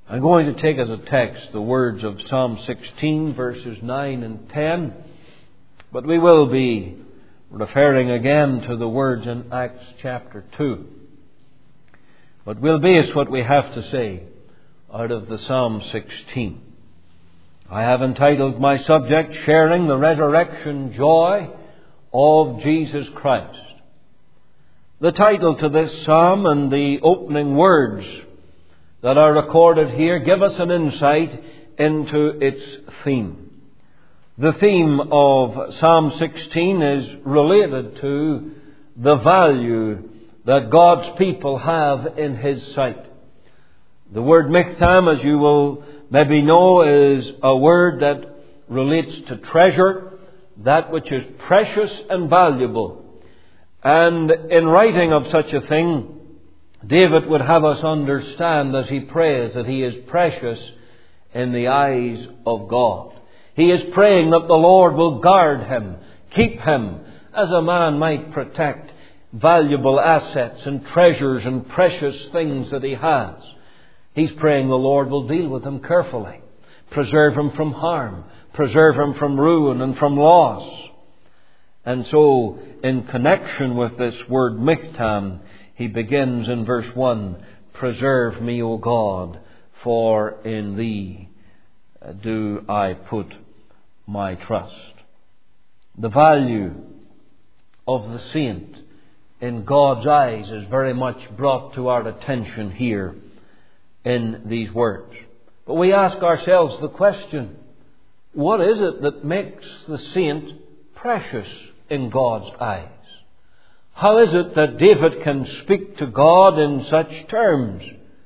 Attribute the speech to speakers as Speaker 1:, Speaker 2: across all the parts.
Speaker 1: I'm going to take as a text the words of Psalm 16, verses 9 and 10, but we will be referring again to the words in Acts chapter 2. But we'll base what we have to say out of the Psalm 16. I have entitled my subject, Sharing the Resurrection Joy of Jesus Christ. The title to this psalm and the opening words that are recorded here give us an insight into its theme. The theme of Psalm 16 is related to the value that God's people have in His sight. The word michtam, as you will maybe know, is a word that relates to treasure, that which is precious and valuable. And in writing of such a thing, David would have us understand as he prays that he is precious in the eyes of God. He is praying that the Lord will guard him, keep him, as a man might protect valuable assets and treasures and precious things that he has. He's praying the Lord will deal with him carefully, preserve him from harm, preserve him from ruin and from loss. And so, in connection with this word michtam, he begins in verse 1, Preserve me, O God, for in Thee do I put my trust. The value of the saint in God's eyes is very much brought to our attention here in these words. But we ask ourselves the question, what is it that makes the saint precious in God's eyes? How is it that David can speak to God in such terms?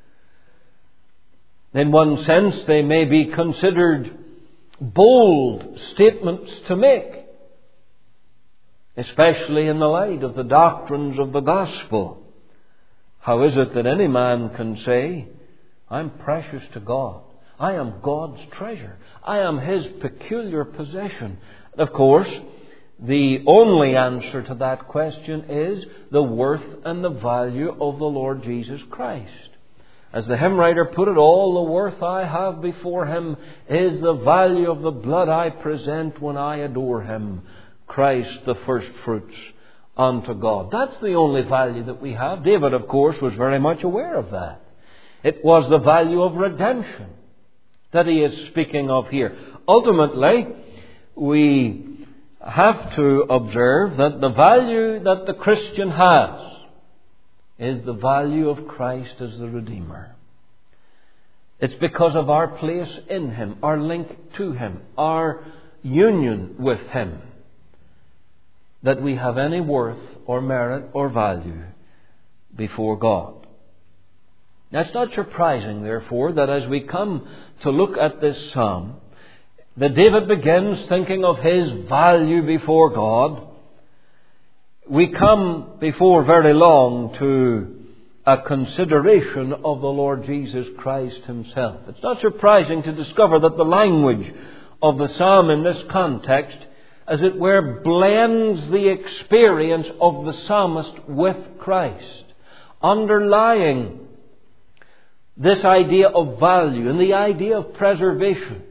Speaker 1: In one sense, they may be considered bold statements to make, especially in the light of the doctrines of the gospel. How is it that any man can say, I'm precious to God. I am God's treasure. I am His peculiar possession. Of course, the only answer to that question is the worth and the value of the Lord Jesus Christ. As the hymn writer put it, all the worth I have before Him is the value of the blood I present when I adore Him, Christ the first fruits unto God. That's the only value that we have. David, of course, was very much aware of that. It was the value of redemption that he is speaking of here. Ultimately, we have to observe that the value that the Christian has is the value of Christ as the Redeemer. It's because of our place in Him, our link to Him, our union with Him, that we have any worth or merit or value before God. Now, it's not surprising, therefore, that as we come to look at this psalm, that David begins thinking of his value before God. We come before very long to a consideration of the Lord Jesus Christ Himself. It's not surprising to discover that the language of the psalm in this context, as it were, blends the experience of the psalmist with Christ, underlying this idea of value and the idea of preservation.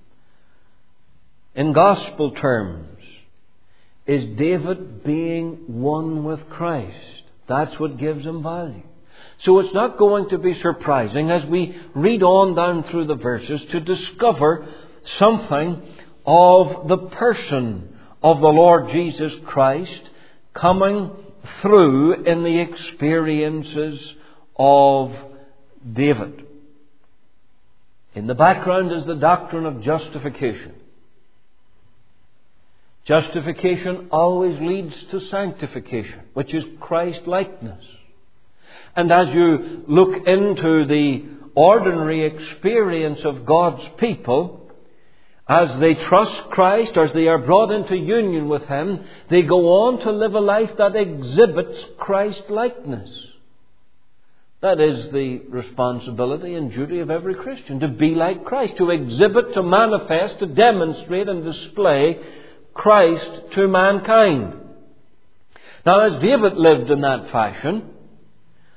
Speaker 1: In gospel terms, is David being one with Christ. That's what gives him value. So it's not going to be surprising as we read on down through the verses to discover something of the person of the Lord Jesus Christ coming through in the experiences of David. In the background is the doctrine of justification. Justification always leads to sanctification, which is Christ-likeness. And as you look into the ordinary experience of God's people, as they trust Christ, as they are brought into union with Him, they go on to live a life that exhibits Christ-likeness. That is the responsibility and duty of every Christian, to be like Christ, to exhibit, to manifest, to demonstrate and display Christ to mankind. Now, as David lived in that fashion,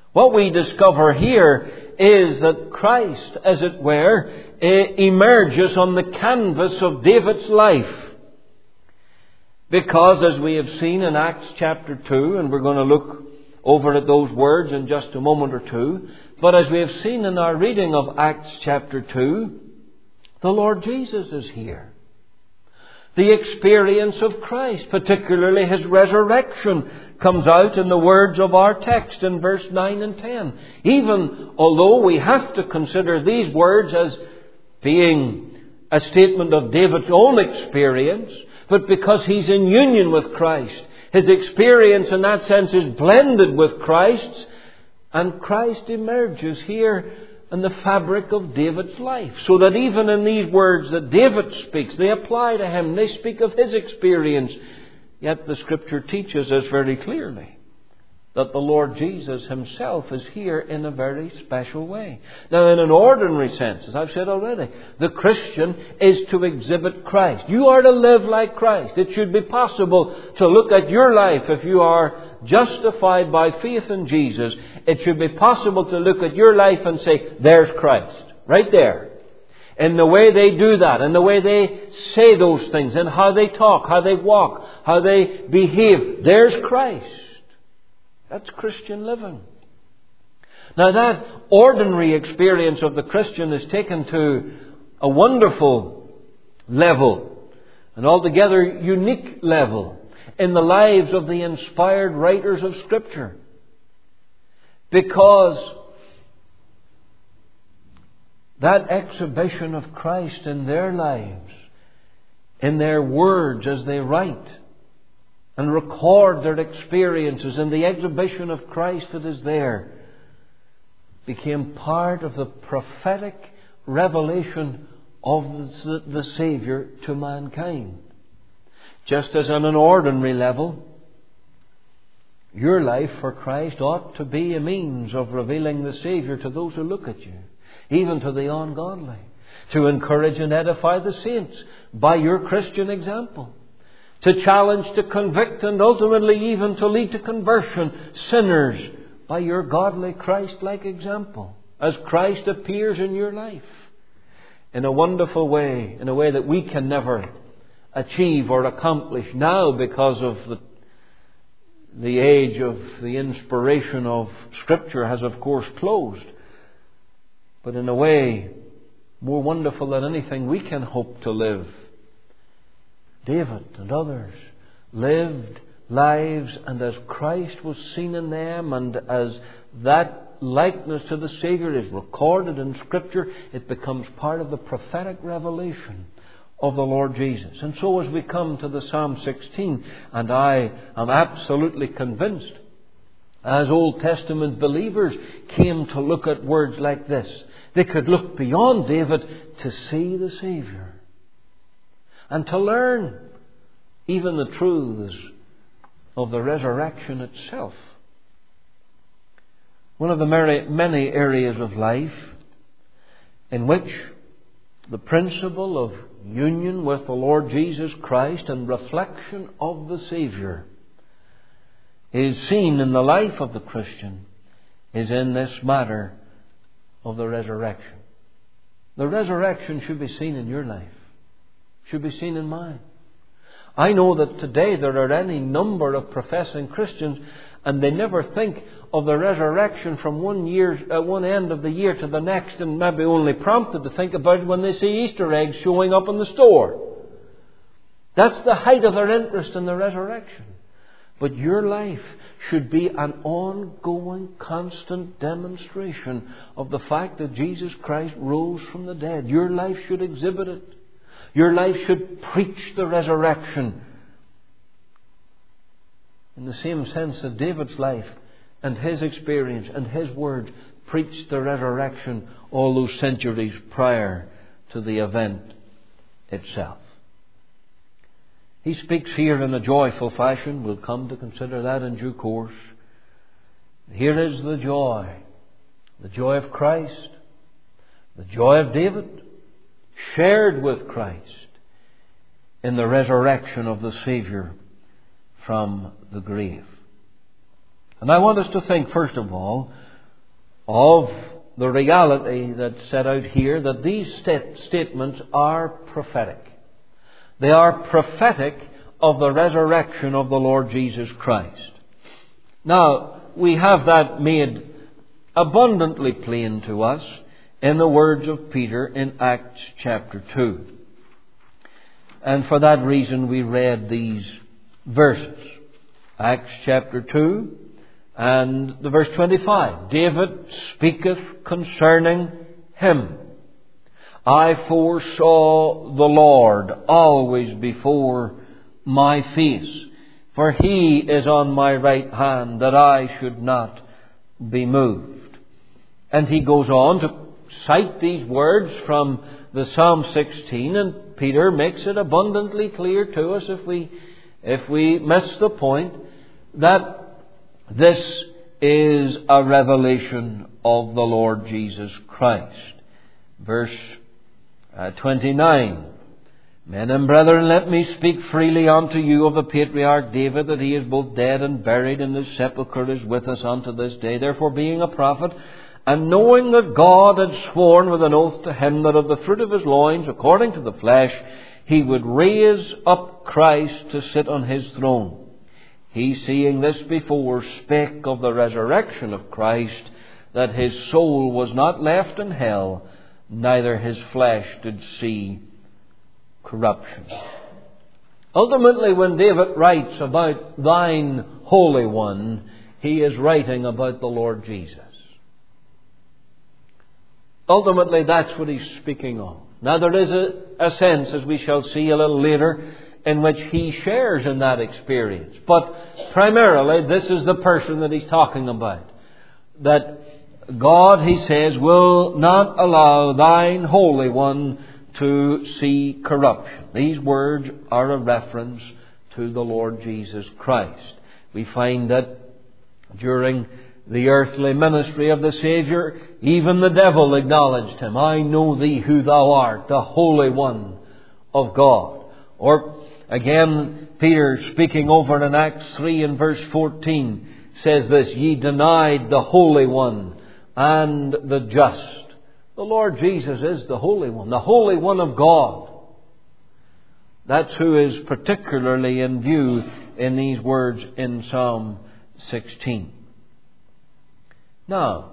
Speaker 1: What we discover here is that Christ, as it were, emerges on the canvas of David's life. Because, as we have seen in Acts chapter 2, and we're going to look over at those words in just a moment or two, but as we have seen in our reading of Acts chapter 2, the Lord Jesus is here. The experience of Christ, particularly His resurrection, comes out in the words of our text in verse 9 and 10. Even although we have to consider these words as being a statement of David's own experience, but because he's in union with Christ, his experience in that sense is blended with Christ's, and Christ emerges here in the fabric of David's life. So that even in these words that David speaks, they apply to him. They speak of his experience. Yet the Scripture teaches us very clearly that the Lord Jesus Himself is here in a very special way. Now, in an ordinary sense, as I've said already, the Christian is to exhibit Christ. You are to live like Christ. It should be possible to look at your life if you are justified by faith in Jesus. It should be possible to look at your life and say, there's Christ, right there. In the way they do that, in the way they say those things, in how they talk, how they walk, how they behave, there's Christ. That's Christian living. Now, that ordinary experience of the Christian is taken to a wonderful level, an altogether unique level in the lives of the inspired writers of Scripture. Because that exhibition of Christ in their lives, in their words as they write and record their experiences, and the exhibition of Christ that is there, became part of the prophetic revelation of the Saviour to mankind. Just as on an ordinary level, your life for Christ ought to be a means of revealing the Saviour to those who look at you, even to the ungodly, to encourage and edify the saints by your Christian example, to challenge, to convict, and ultimately even to lead to conversion sinners by your godly Christ-like example, as Christ appears in your life in a wonderful way, in a way that we can never achieve or accomplish now because of the age of the inspiration of Scripture has of course closed, but in a way more wonderful than anything we can hope to live. David and others lived lives, and as Christ was seen in them, and as that likeness to the Saviour is recorded in Scripture, it becomes part of the prophetic revelation of the Lord Jesus. And so as we come to the Psalm 16, and I am absolutely convinced, as Old Testament believers came to look at words like this, they could look beyond David to see the Saviour and to learn even the truths of the resurrection itself. One of the many areas of life in which the principle of union with the Lord Jesus Christ and reflection of the Saviour is seen in the life of the Christian is in this matter of the resurrection. The resurrection should be seen in your life, should be seen in mine. I know that today there are any number of professing Christians, and they never think of the resurrection from one end of the year to the next, and maybe only prompted to think about it when they see Easter eggs showing up in the store. That's the height of their interest in the resurrection. But your life should be an ongoing, constant demonstration of the fact that Jesus Christ rose from the dead. Your life should exhibit it. Your life should preach the resurrection in the same sense that David's life and his experience and his words preached the resurrection all those centuries prior to the event itself. He speaks here in a joyful fashion. We'll come to consider that in due course. Here is the joy of Christ, the joy of David, shared with Christ in the resurrection of the Saviour from the grave. And I want us to think, first of all, of the reality that's set out here, that these statements are prophetic. They are prophetic of the resurrection of the Lord Jesus Christ. Now, we have that made abundantly plain to us in the words of Peter in Acts chapter 2. And for that reason we read these verses. Acts chapter 2 and the verse 25. David speaketh concerning him. I foresaw the Lord always before my face, for he is on my right hand, that I should not be moved. And he goes on to cite these words from the Psalm 16, and Peter makes it abundantly clear to us, if we miss the point, that this is a revelation of the Lord Jesus Christ. Verse 29. Men and brethren, let me speak freely unto you of the patriarch David, that he is both dead and buried, and his sepulchre is with us unto this day. Therefore, being a prophet, and knowing that God had sworn with an oath to him that of the fruit of his loins, according to the flesh, he would raise up Christ to sit on his throne. He, seeing this before, spake of the resurrection of Christ, that his soul was not left in hell, neither his flesh did see corruption. Ultimately, when David writes about thine Holy One, he is writing about the Lord Jesus. Ultimately, that's what he's speaking of. Now, there is a sense, as we shall see a little later, in which he shares in that experience. But primarily, this is the person that he's talking about. That God, he says, will not allow thine Holy One to see corruption. These words are a reference to the Lord Jesus Christ. We find that during the earthly ministry of the Saviour, even the devil acknowledged him. I know thee who thou art, the Holy One of God. Or again, Peter, speaking over in Acts 3 and verse 14, says this, ye denied the Holy One and the just. The Lord Jesus is the Holy One of God. That's who is particularly in view in these words in Psalm 16. Now,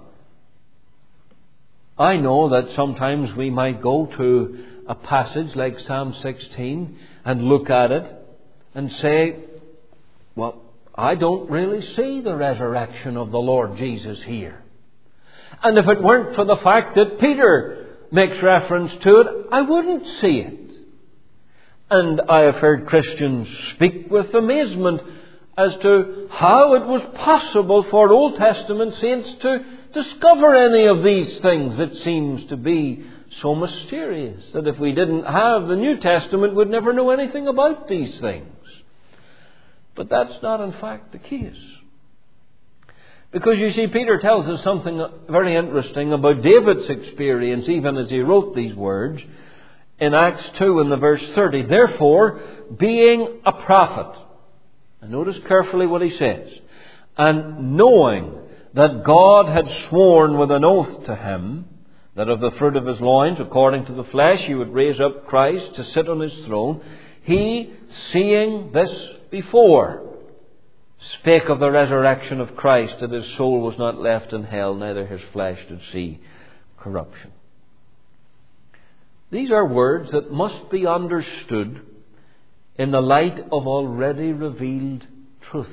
Speaker 1: I know that sometimes we might go to a passage like Psalm 16 and look at it and say, well, I don't really see the resurrection of the Lord Jesus here. And if it weren't for the fact that Peter makes reference to it, I wouldn't see it. And I have heard Christians speak with amazement as to how it was possible for Old Testament saints to discover any of these things that seems to be so mysterious, that if we didn't have the New Testament, we'd never know anything about these things. But that's not in fact the case. Because you see, Peter tells us something very interesting about David's experience, even as he wrote these words, in Acts 2 in the verse 30. Therefore, being a prophet, and notice carefully what he says, and knowing that God had sworn with an oath to him, that of the fruit of his loins, according to the flesh, he would raise up Christ to sit on his throne, he, seeing this before, spake of the resurrection of Christ, that his soul was not left in hell, neither his flesh did see corruption. These are words that must be understood in the light of already revealed truth.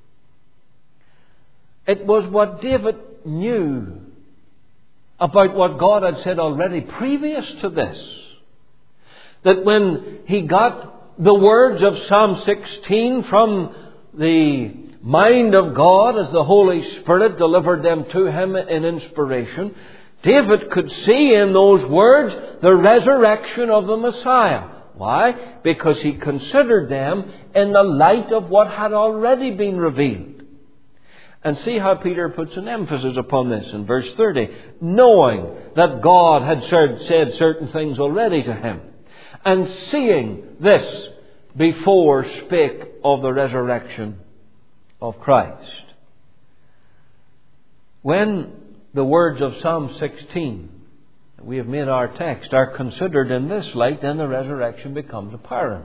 Speaker 1: It was what David knew about what God had said already previous to this, that when he got the words of Psalm 16 from the mind of God as the Holy Spirit delivered them to him in inspiration, David could see in those words the resurrection of the Messiah. Why? Because he considered them in the light of what had already been revealed. And see how Peter puts an emphasis upon this in verse 30. Knowing that God had said certain things already to him, and seeing this before spake of the resurrection of Christ. When the words of Psalm 16 that we have made our text are considered in this light, then the resurrection becomes apparent.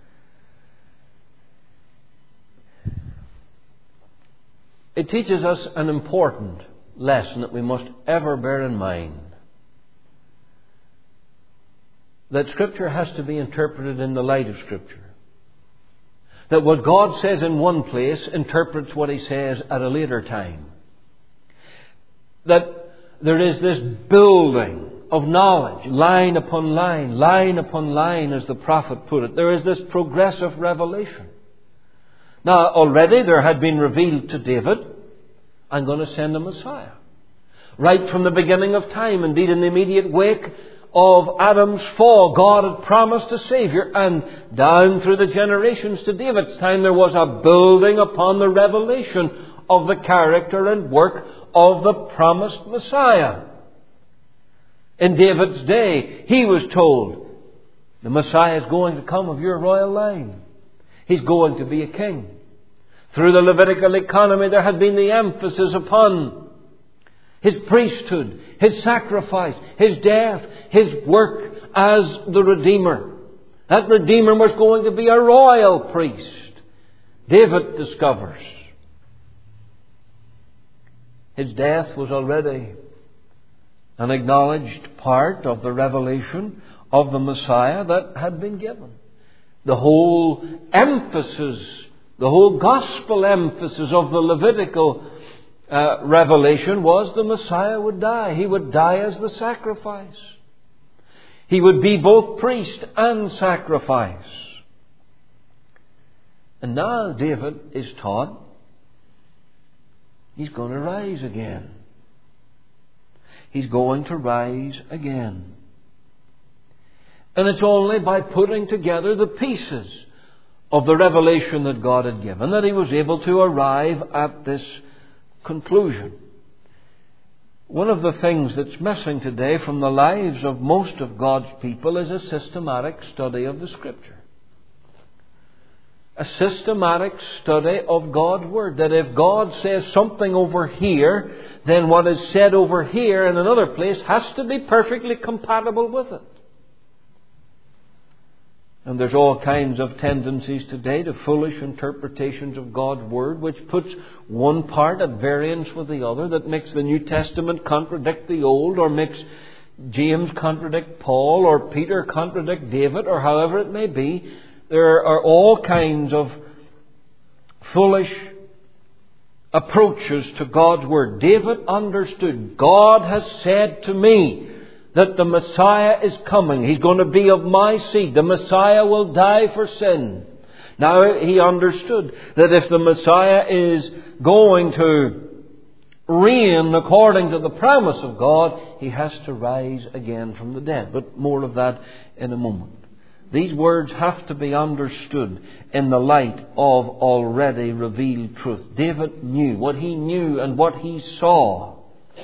Speaker 1: It teaches us an important lesson that we must ever bear in mind. That Scripture has to be interpreted in the light of Scripture. That what God says in one place interprets what He says at a later time. That there is this building of knowledge, line upon line, as the prophet put it. There is this progressive revelation. Now, already there had been revealed to David, I'm going to send a Messiah. Right from the beginning of time, indeed in the immediate wake of Adam's fall, God had promised a Saviour, and down through the generations to David's time there was a building upon the revelation of the character and work of the promised Messiah. In David's day, he was told, the Messiah is going to come of your royal line. He's going to be a king. Through the Levitical economy there had been the emphasis upon His priesthood, His sacrifice, His death, His work as the Redeemer. That Redeemer was going to be a royal priest. David discovers His death was already an acknowledged part of the revelation of the Messiah that had been given. The whole emphasis, the whole gospel emphasis of the Levitical revelation was the Messiah would die. He would die as the sacrifice. He would be both priest and sacrifice. And now David is taught He's going to rise again. He's going to rise again. And it's only by putting together the pieces of the revelation that God had given that he was able to arrive at this conclusion. One of the things that's missing today from the lives of most of God's people is a systematic study of the Scripture. A systematic study of God's Word. That if God says something over here, then what is said over here in another place has to be perfectly compatible with it. And there's all kinds of tendencies today to foolish interpretations of God's Word, which puts one part at variance with the other, that makes the New Testament contradict the Old, or makes James contradict Paul, or Peter contradict David, or however it may be. There are all kinds of foolish approaches to God's Word. David understood, God has said to me that the Messiah is coming. He's going to be of my seed. The Messiah will die for sin. Now he understood that if the Messiah is going to reign according to the promise of God, he has to rise again from the dead. But more of that in a moment. These words have to be understood in the light of already revealed truth. David knew what he knew, and what he saw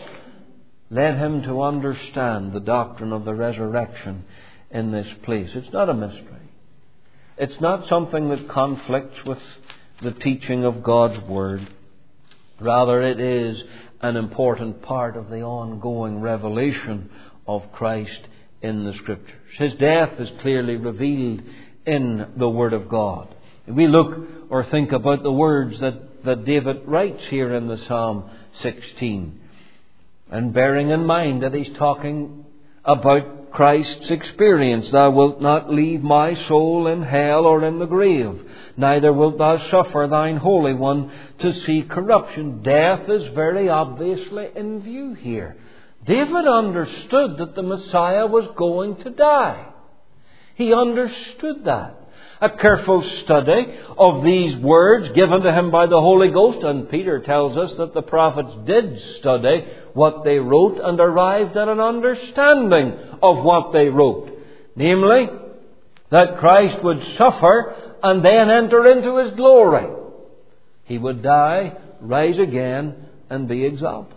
Speaker 1: led him to understand the doctrine of the resurrection in this place. It's not a mystery. It's not something that conflicts with the teaching of God's Word. Rather, it is an important part of the ongoing revelation of Christ in the Scriptures. His death is clearly revealed in the Word of God. If we look or think about the words that David writes here in the Psalm 16, and bearing in mind that he's talking about Christ's experience, thou wilt not leave my soul in hell or in the grave, neither wilt thou suffer thine Holy One to see corruption. Death is very obviously in view here. David understood that the Messiah was going to die. He understood that. A careful study of these words given to him by the Holy Ghost, and Peter tells us that the prophets did study what they wrote and arrived at an understanding of what they wrote. Namely, that Christ would suffer and then enter into His glory. He would die, rise again, and be exalted.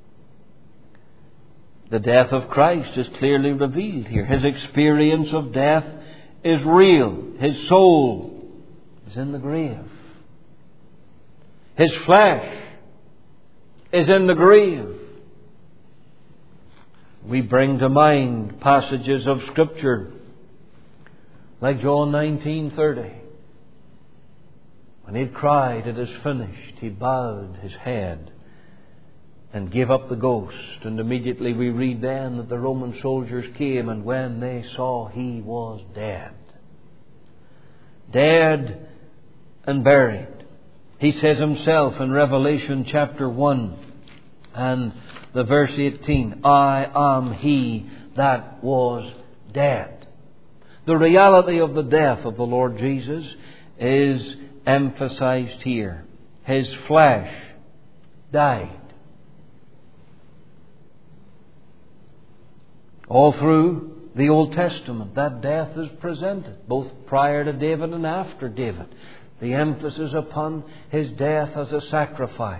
Speaker 1: The death of Christ is clearly revealed here. His experience of death is real. His soul is in the grave. His flesh is in the grave. We bring to mind passages of Scripture like John 19:30. When he had cried, "It is finished," he bowed his head and gave up the ghost. And immediately we read then that the Roman soldiers came, and when they saw he was dead, dead and buried. He says himself in Revelation chapter 1 and the verse 18, "I am he that was dead." The reality of the death of the Lord Jesus is emphasized here. His flesh died. All through the Old Testament, that death is presented, both prior to David and after David. The emphasis upon his death as a sacrifice.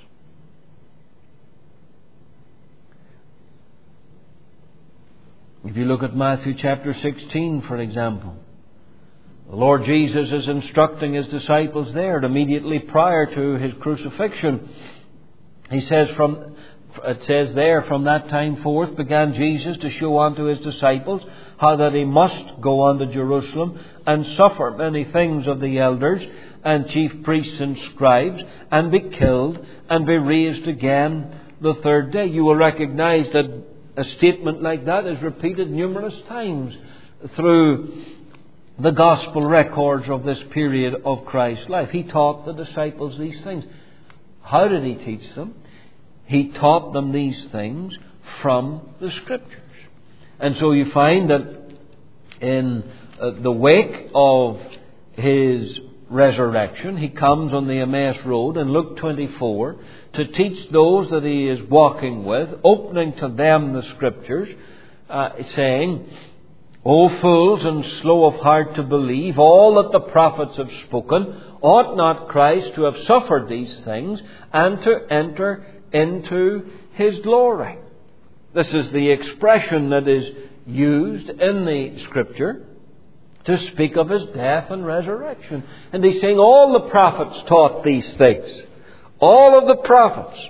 Speaker 1: If you look at Matthew chapter 16, for example, the Lord Jesus is instructing his disciples there immediately prior to his crucifixion. He says it says there, "From that time forth began Jesus to show unto his disciples how that he must go unto Jerusalem and suffer many things of the elders and chief priests and scribes, and be killed and be raised again the third day." You will recognize that a statement like that is repeated numerous times through the gospel records of this period of Christ's life. He taught the disciples these things. How did he teach them? He taught them these things from the Scriptures. And so you find that in the wake of his resurrection, he comes on the Emmaus Road in Luke 24 to teach those that he is walking with, opening to them the Scriptures, saying, "O fools and slow of heart to believe all that the prophets have spoken, ought not Christ to have suffered these things and to enter into his glory?" This is the expression that is used in the Scripture to speak of his death and resurrection. And he's saying all the prophets taught these things. All of the prophets.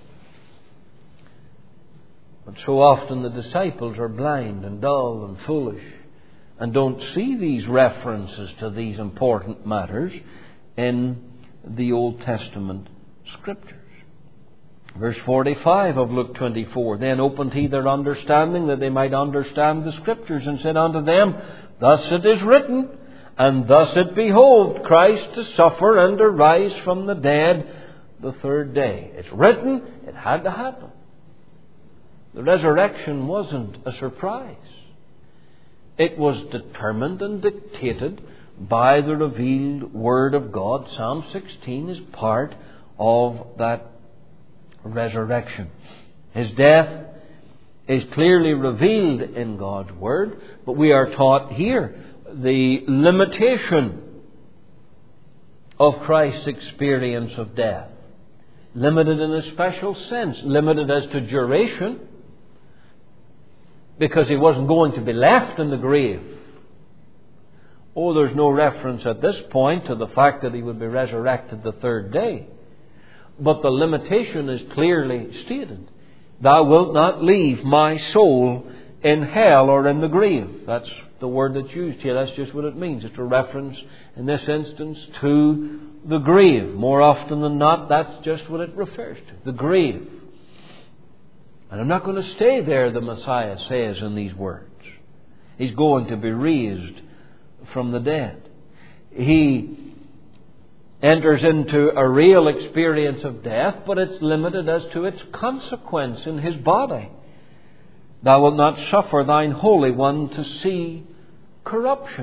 Speaker 1: But so often the disciples are blind and dull and foolish and don't see these references to these important matters in the Old Testament Scriptures. Verse 45 of Luke 24, "Then opened he their understanding that they might understand the Scriptures, and said unto them, Thus it is written, and thus it behoved Christ to suffer and to rise from the dead the third day." It's written, it had to happen. The resurrection wasn't a surprise. It was determined and dictated by the revealed Word of God. Psalm 16 is part of that resurrection. His death is clearly revealed in God's Word, but we are taught here the limitation of Christ's experience of death. Limited in a special sense. Limited as to duration, because he wasn't going to be left in the grave. Oh, there's no reference at this point to the fact that he would be resurrected the third day. But the limitation is clearly stated. "Thou wilt not leave my soul in hell or in the grave." That's the word that's used here. That's just what it means. It's a reference, in this instance, to the grave. More often than not, that's just what it refers to. The grave. And I'm not going to stay there, the Messiah says in these words. He's going to be raised from the dead. He enters into a real experience of death, but it's limited as to its consequence in his body. "Thou wilt not suffer thine Holy One to see corruption."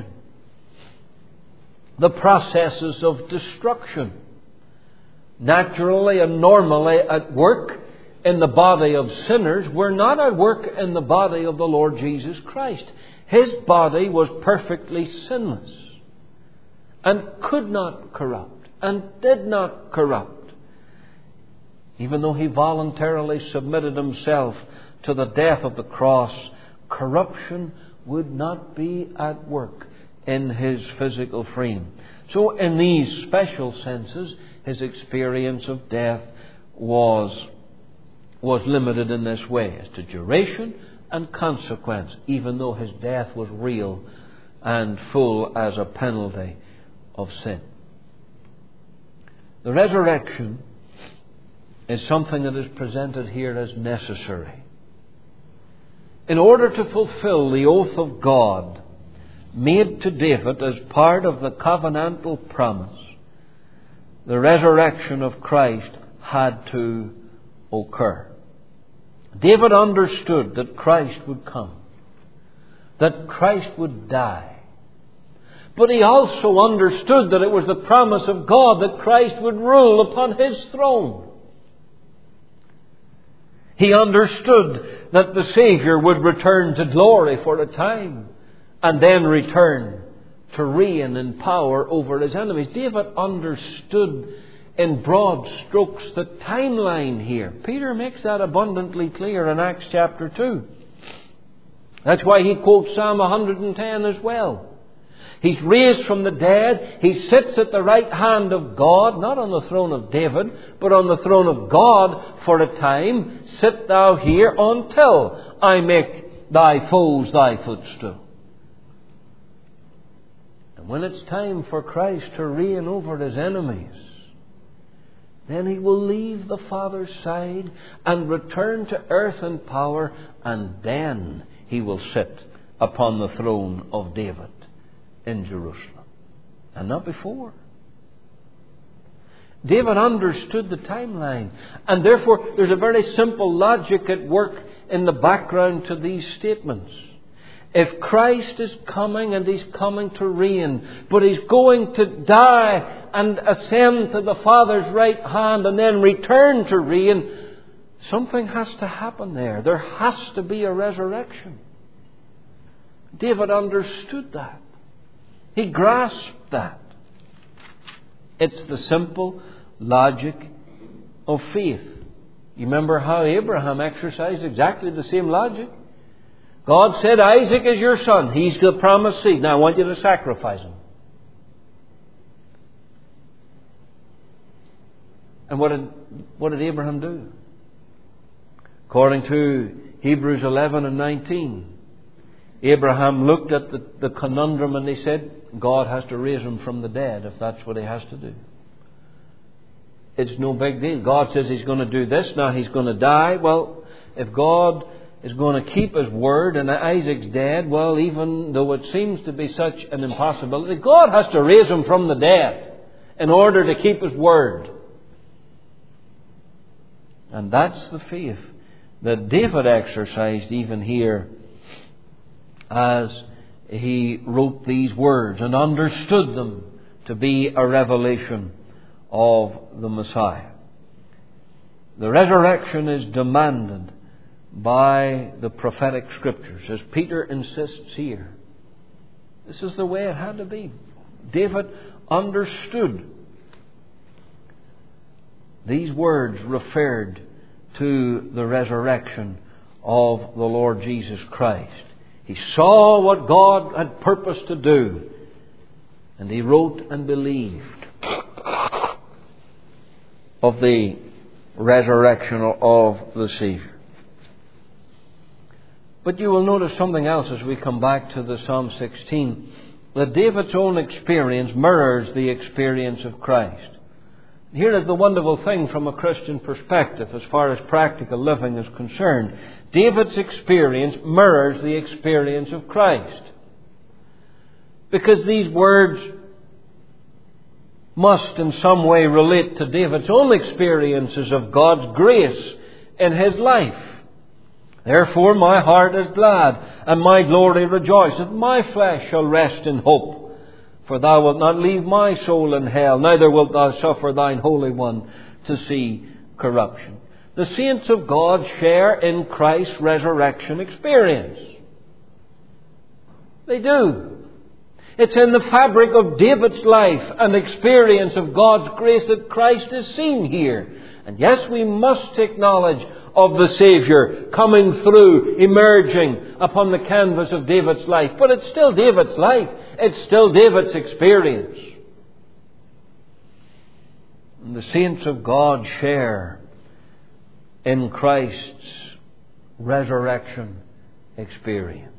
Speaker 1: The processes of destruction, naturally and normally at work in the body of sinners, were not at work in the body of the Lord Jesus Christ. His body was perfectly sinless and could not corrupt and did not corrupt. Even though he voluntarily submitted himself to the death of the cross, corruption would not be at work in his physical frame. So in these special senses, his experience of death was was limited in this way as to duration and consequence, even though his death was real and full as a penalty of sin. The resurrection is something that is presented here as necessary. In order to fulfill the oath of God made to David as part of the covenantal promise, the resurrection of Christ had to occur. David understood that Christ would come, that Christ would die. But he also understood that it was the promise of God that Christ would rule upon His throne. He understood that the Savior would return to glory for a time and then return to reign in power over His enemies. David understood in broad strokes the timeline here. Peter makes that abundantly clear in Acts chapter 2. That's why he quotes Psalm 110 as well. He's raised from the dead. He sits at the right hand of God, not on the throne of David, but on the throne of God for a time. Sit thou here until I make thy foes thy footstool. And when it's time for Christ to reign over His enemies, then He will leave the Father's side and return to earth in power, and then He will sit upon the throne of David in Jerusalem, and not before. David understood the timeline, and therefore there's a very simple logic at work in the background to these statements. If Christ is coming, and He's coming to reign, but He's going to die and ascend to the Father's right hand and then return to reign, something has to happen there. There has to be a resurrection. David understood that. He grasped that. It's the simple logic of faith. You remember how Abraham exercised exactly the same logic? God said, Isaac is your son. He's the promised seed. Now I want you to sacrifice him. And what did Abraham do? According to Hebrews 11 and 19, Abraham looked at the conundrum and he said, God has to raise him from the dead if that's what He has to do. It's no big deal. God says He's going to do this. Now He's going to die. Well, if God is going to keep His word and Isaac's dead, well, even though it seems to be such an impossibility, God has to raise him from the dead in order to keep His word. And that's the faith that David exercised even here as he wrote these words and understood them to be a revelation of the Messiah. The resurrection is demanded by the prophetic Scriptures, as Peter insists here. This is the way it had to be. David understood. These words referred to the resurrection of the Lord Jesus Christ. He saw what God had purposed to do, and he wrote and believed of the resurrection of the Savior. But you will notice something else as we come back to the Psalm 16, that David's own experience mirrors the experience of Christ. Here is the wonderful thing from a Christian perspective as far as practical living is concerned. David's experience mirrors the experience of Christ. Because these words must in some way relate to David's own experiences of God's grace in his life. Therefore my heart is glad, and my glory rejoiceth. My flesh shall rest in hope. For thou wilt not leave my soul in hell, neither wilt thou suffer thine Holy One to see corruption. The saints of God share in Christ's resurrection experience. They do. It's in the fabric of David's life and experience of God's grace that Christ is seen here. And yes, we must take knowledge of the Savior coming through, emerging upon the canvas of David's life. But it's still David's life. It's still David's experience. And the saints of God share in Christ's resurrection experience.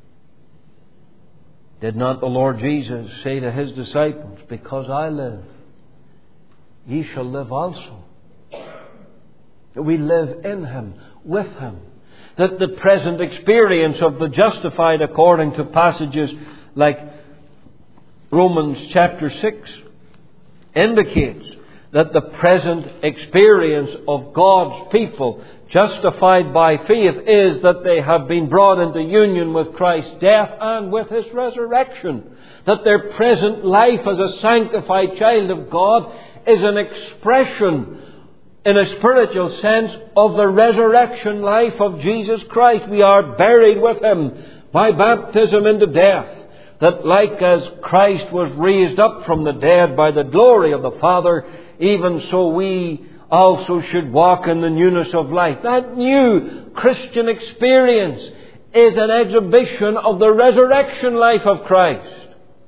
Speaker 1: Did not the Lord Jesus say to His disciples, "Because I live, ye shall live also"? That we live in Him, with Him. That the present experience of the justified, according to passages like Romans chapter 6, indicates that the present experience of God's people justified by faith is that they have been brought into union with Christ's death and with His resurrection. That their present life as a sanctified child of God is an expression, in a spiritual sense, of the resurrection life of Jesus Christ. We are buried with Him by baptism into death. That like as Christ was raised up from the dead by the glory of the Father, even so we also should walk in the newness of life. That new Christian experience is an exhibition of the resurrection life of Christ.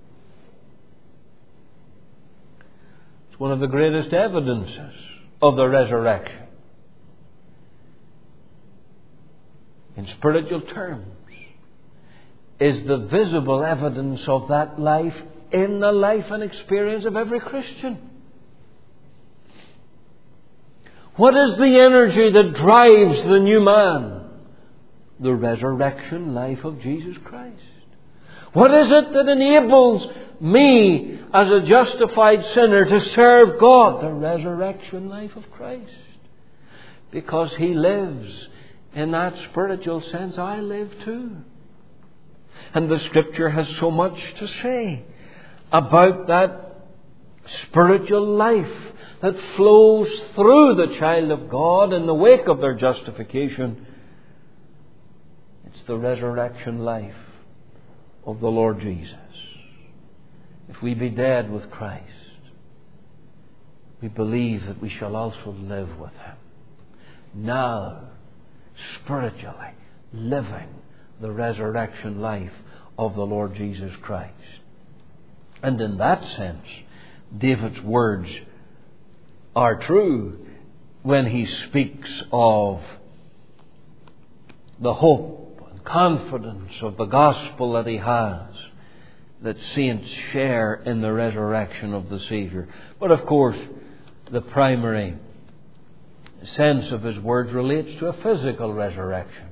Speaker 1: It's one of the greatest evidences of the resurrection. In spiritual terms, is the visible evidence of that life in the life and experience of every Christian. What is the energy that drives the new man? The resurrection life of Jesus Christ. What is it that enables me as a justified sinner to serve God? The resurrection life of Christ. Because He lives in that spiritual sense, I live too. And the Scripture has so much to say about that spiritual life that flows through the child of God in the wake of their justification. It's the resurrection life of the Lord Jesus. If we be dead with Christ, we believe that we shall also live with Him. Now, spiritually, living the resurrection life of the Lord Jesus Christ. And in that sense, David's words are true when he speaks of the hope and confidence of the gospel that he has, that saints share in the resurrection of the Saviour. But of course, the primary sense of his words relates to a physical resurrection.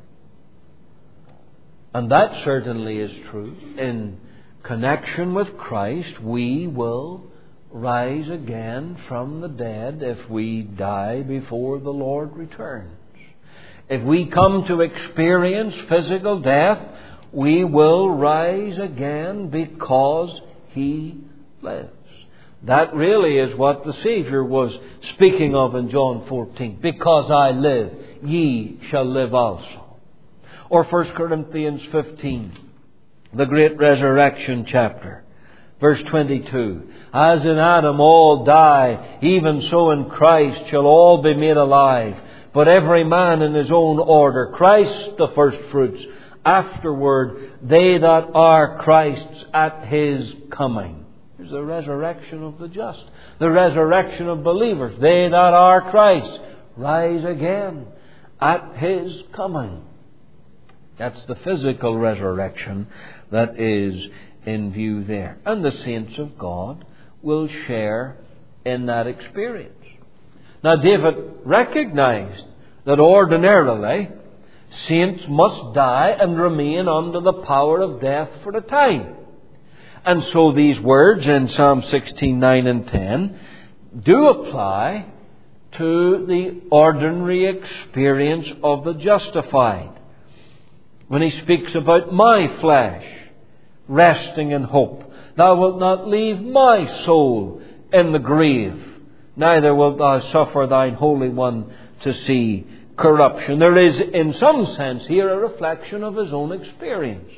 Speaker 1: And that certainly is true. In connection with Christ, we will rise again from the dead if we die before the Lord returns. If we come to experience physical death, we will rise again because He lives. That really is what the Saviour was speaking of in John 14. Because I live, ye shall live also. Or 1 Corinthians 15, the great resurrection chapter. Verse 22, as in Adam all die, even so in Christ shall all be made alive. But every man in his own order. Christ the first fruits. Afterward, they that are Christ's at His coming. There's the resurrection of the just. The resurrection of believers. They that are Christ's rise again at His coming. That's the physical resurrection that is in view there. And the saints of God will share in that experience. Now, David recognized that ordinarily saints must die and remain under the power of death for a time. And so these words in Psalm 16:9 and 10 do apply to the ordinary experience of the justified. When he speaks about my flesh resting in hope, thou wilt not leave my soul in the grave, neither wilt thou suffer thine Holy One to see corruption. There is, in some sense, here a reflection of his own experience.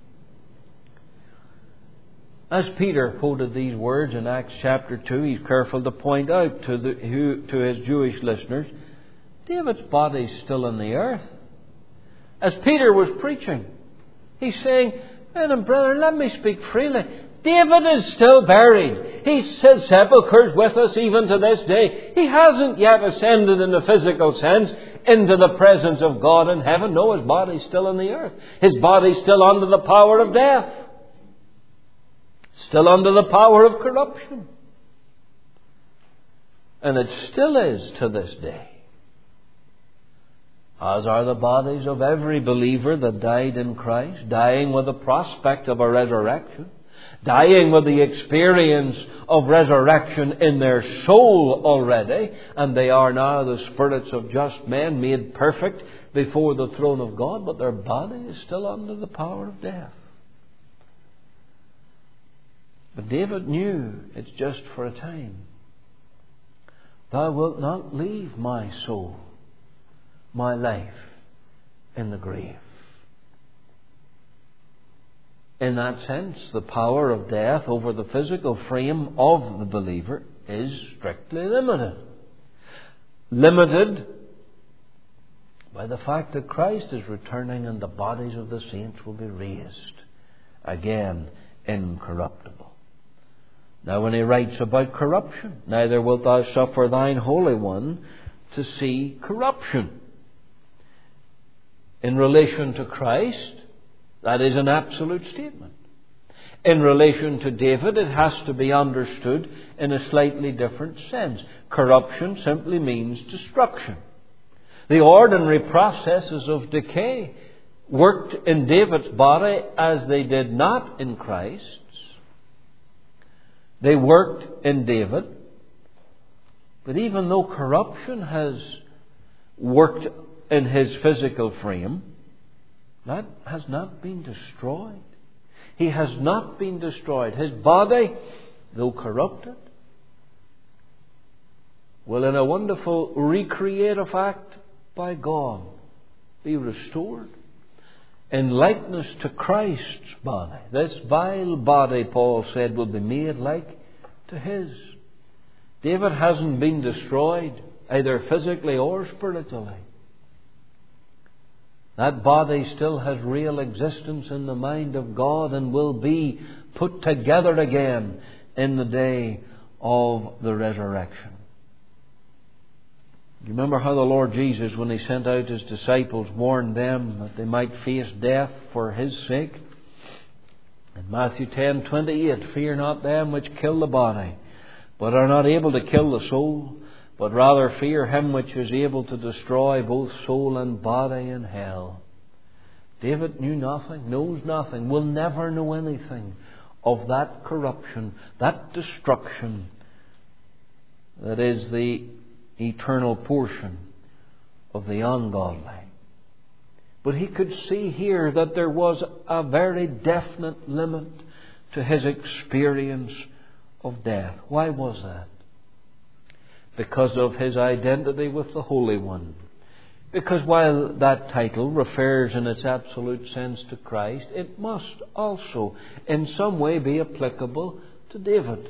Speaker 1: As Peter quoted these words in Acts chapter 2, he's careful to point out to his Jewish listeners, David's body's still in the earth. As Peter was preaching, he's saying, men and brethren, let me speak freely. David is still buried. His sepulchre is with us even to this day. He hasn't yet ascended in a physical sense into the presence of God in heaven. No, his body's still on the earth. His body's still under the power of death. Still under the power of corruption. And it still is to this day. As are the bodies of every believer that died in Christ, dying with the prospect of a resurrection, dying with the experience of resurrection in their soul already, and they are now the spirits of just men made perfect before the throne of God, but their body is still under the power of death. But David knew it's just for a time. Thou wilt not leave my soul, my life, in the grave. In that sense, the power of death over the physical frame of the believer is strictly limited. Limited by the fact that Christ is returning and the bodies of the saints will be raised again incorruptible. Now when he writes about corruption, neither wilt thou suffer thine Holy One to see corruption. In relation to Christ, that is an absolute statement. In relation to David, it has to be understood in a slightly different sense. Corruption simply means destruction. The ordinary processes of decay worked in David's body as they did not in Christ's. They worked in David, but even though corruption has worked in his physical frame, that has not been destroyed. He has not been destroyed. His body, though corrupted, will in a wonderful recreative act by God be restored in likeness to Christ's body. This vile body, Paul said, will be made like to his. David hasn't been destroyed, either physically or spiritually. That body still has real existence in the mind of God and will be put together again in the day of the resurrection. You remember how the Lord Jesus, when He sent out His disciples, warned them that they might face death for His sake? In Matthew 10:28, fear not them which kill the body, but are not able to kill the soul, but rather fear Him which is able to destroy both soul and body in hell. David knew nothing, knows nothing, will never know anything of that corruption, that destruction that is the eternal portion of the ungodly. But he could see here that there was a very definite limit to his experience of death. Why was that? Because of his identity with the Holy One. Because while that title refers in its absolute sense to Christ, it must also in some way be applicable to David.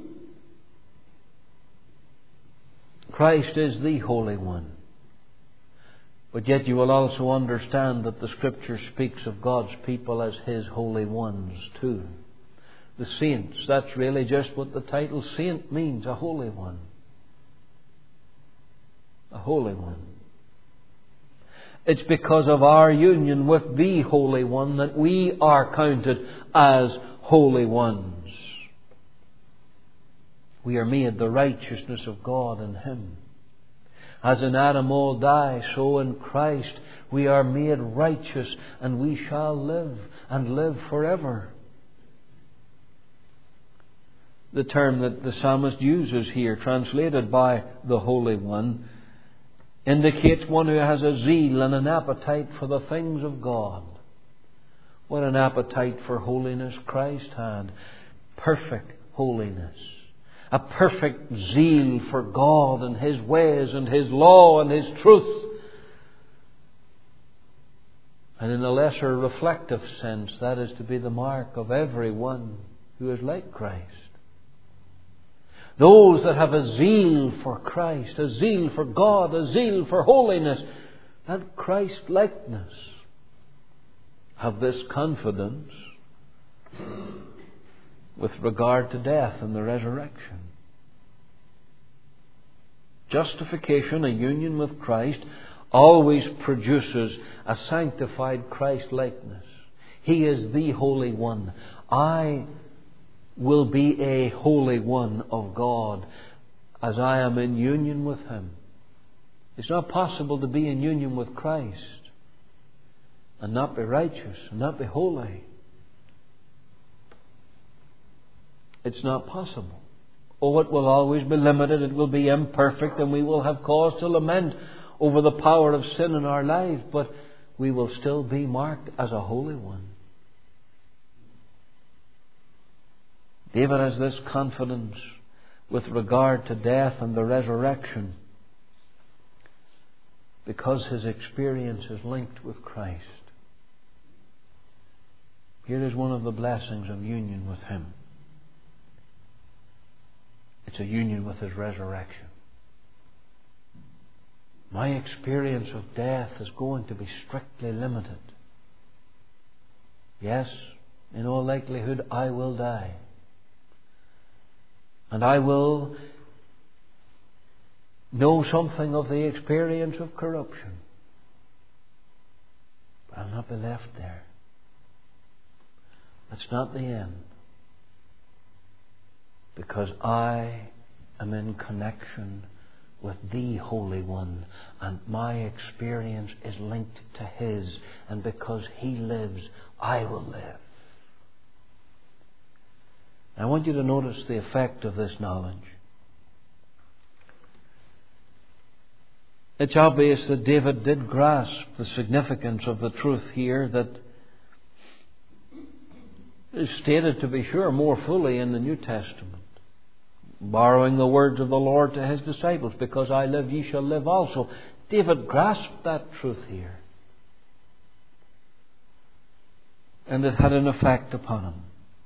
Speaker 1: Christ is the Holy One. But yet you will also understand that the Scripture speaks of God's people as His holy ones too. The saints, that's really just what the title saint means, a holy one. A holy one. It's because of our union with the Holy One that we are counted as holy ones. We are made the righteousness of God in Him. As in Adam all die, so in Christ we are made righteous, and we shall live and live forever. The term that the psalmist uses here, translated by the Holy One, indicates one who has a zeal and an appetite for the things of God. What an appetite for holiness Christ had. Perfect holiness. A perfect zeal for God and His ways and His law and His truth. And in a lesser reflective sense, that is to be the mark of everyone who is like Christ. Those that have a zeal for Christ, a zeal for God, a zeal for holiness, that Christ-likeness, have this confidence with regard to death and the resurrection. Justification, a union with Christ, always produces a sanctified Christ-likeness. He is the Holy One. I will be a Holy One of God as I am in union with Him. It's not possible to be in union with Christ and not be righteous and not be holy. It's not possible. Oh, it will always be limited, it will be imperfect, and we will have cause to lament over the power of sin in our lives, but we will still be marked as a holy one. David has this confidence with regard to death and the resurrection because his experience is linked with Christ. Here is one of the blessings of union with Him. It's a union with His resurrection. My experience of death is going to be strictly limited. Yes, in all likelihood, I will die. And I will know something of the experience of corruption. But I'll not be left there. That's not the end. Because I am in connection with the Holy One, and my experience is linked to His, and because He lives, I will live. I want you to notice the effect of this knowledge. It's obvious that David did grasp the significance of the truth here that is stated, to be sure, more fully in the New Testament. Borrowing the words of the Lord to His disciples, because I live, ye shall live also. David grasped that truth here. And it had an effect upon him.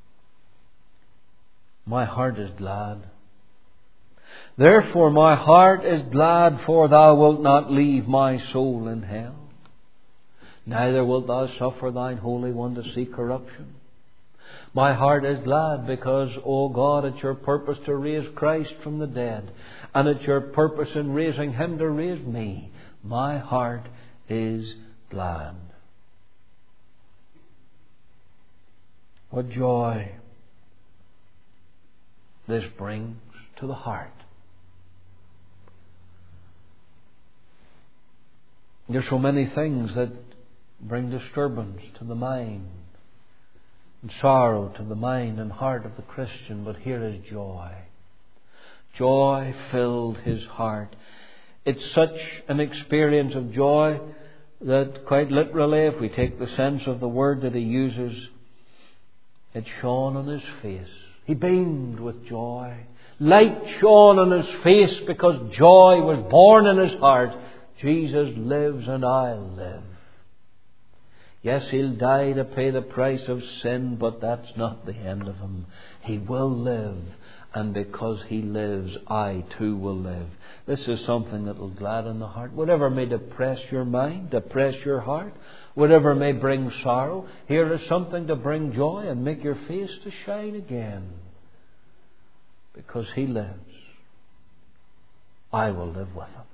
Speaker 1: My heart is glad. Therefore my heart is glad, for thou wilt not leave my soul in hell. Neither wilt thou suffer thine Holy One to see corruption. My heart is glad because, O God, it's your purpose to raise Christ from the dead. And it's your purpose in raising Him to raise me. My heart is glad. What joy this brings to the heart. There are so many things that bring disturbance to the mind and sorrow to the mind and heart of the Christian, but here is joy. Joy filled his heart. It's such an experience of joy that quite literally, if we take the sense of the word that he uses, it shone on his face. He beamed with joy. Light shone on his face because joy was born in his heart. Jesus lives and I'll live. Yes, He'll die to pay the price of sin, but that's not the end of Him. He will live, and because He lives, I too will live. This is something that will gladden the heart. Whatever may depress your mind, depress your heart, whatever may bring sorrow, here is something to bring joy and make your face to shine again. Because He lives, I will live with Him.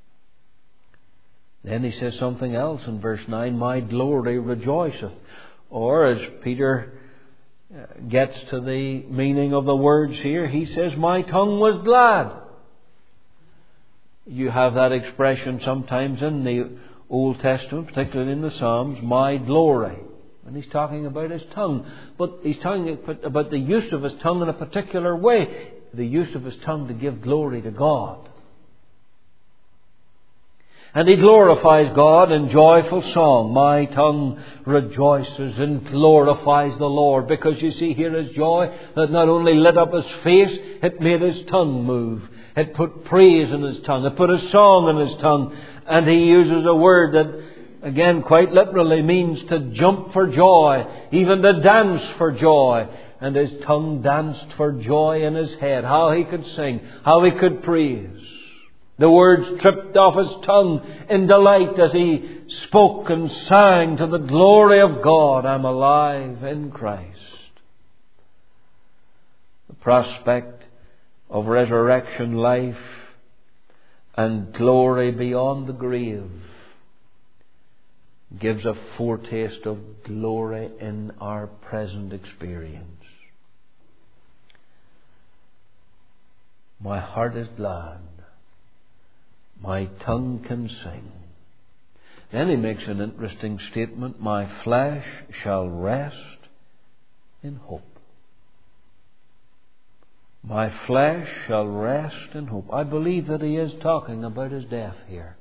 Speaker 1: Then he says something else in verse 9, my glory rejoiceth. Or as Peter gets to the meaning of the words here, he says, my tongue was glad. You have that expression sometimes in the Old Testament, particularly in the Psalms, my glory. And he's talking about his tongue. But he's talking about the use of his tongue in a particular way. The use of his tongue to give glory to God. And he glorifies God in joyful song. My tongue rejoices and glorifies the Lord. Because you see, here is joy that not only lit up his face, it made his tongue move. It put praise in his tongue. It put a song in his tongue. And he uses a word that, again, quite literally means to jump for joy, even to dance for joy. And his tongue danced for joy in his head. How he could sing, how he could praise. The words tripped off his tongue in delight as he spoke and sang to the glory of God. I'm alive in Christ. The prospect of resurrection life and glory beyond the grave gives a foretaste of glory in our present experience. My heart is glad, my tongue can sing. Then he makes an interesting statement, my flesh shall rest in hope. My flesh shall rest in hope. I believe that he is talking about his death here.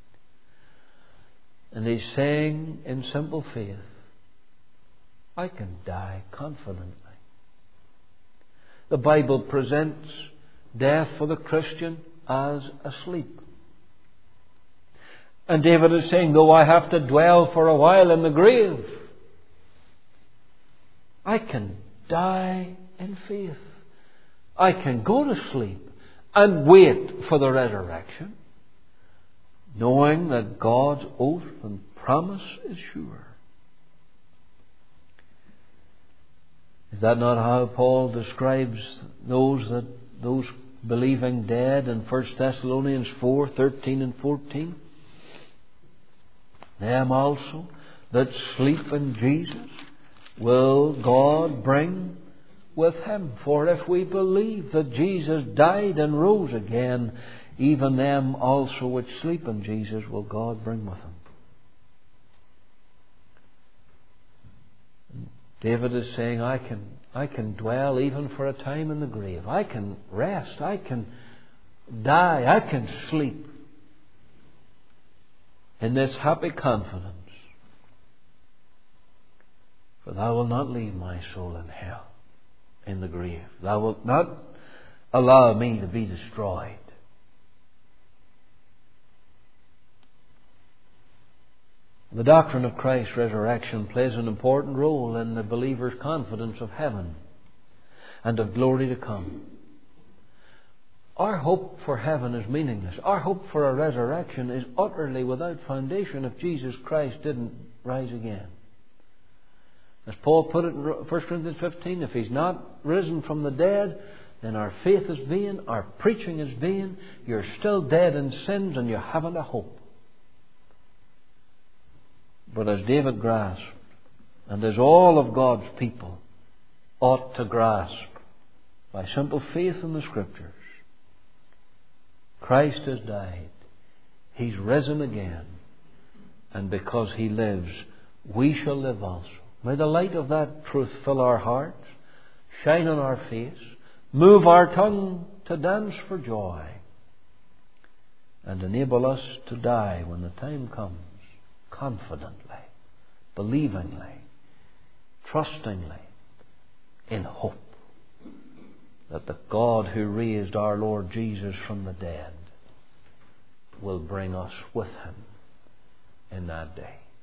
Speaker 1: And he's saying in simple faith, I can die confidently. The Bible presents death for the Christian as a sleep. And David is saying, though I have to dwell for a while in the grave, I can die in faith. I can go to sleep and wait for the resurrection, knowing that God's oath and promise is sure. Is that not how Paul describes those believing dead in 1 Thessalonians 4:13 and 14? Them also that sleep in Jesus will God bring with him. For if we believe that Jesus died and rose again, even them also which sleep in Jesus will God bring with him. David is saying, I can dwell even for a time in the grave. I can rest. I can die. I can sleep in this happy confidence. For thou wilt not leave my soul in hell, in the grave. Thou wilt not allow me to be destroyed. The doctrine of Christ's resurrection plays an important role in the believer's confidence of heaven and of glory to come. Our hope for heaven is meaningless. Our hope for a resurrection is utterly without foundation if Jesus Christ didn't rise again. As Paul put it in 1 Corinthians 15, if He's not risen from the dead, then our faith is vain, our preaching is vain, you're still dead in sins and you haven't a hope. But as David grasped, and as all of God's people ought to grasp by simple faith in the Scriptures, Christ has died, He's risen again, and because He lives, we shall live also. May the light of that truth fill our hearts, shine on our face, move our tongue to dance for joy, and enable us to die when the time comes, confidently, believingly, trustingly, in hope that the God who raised our Lord Jesus from the dead will bring us with Him in that day.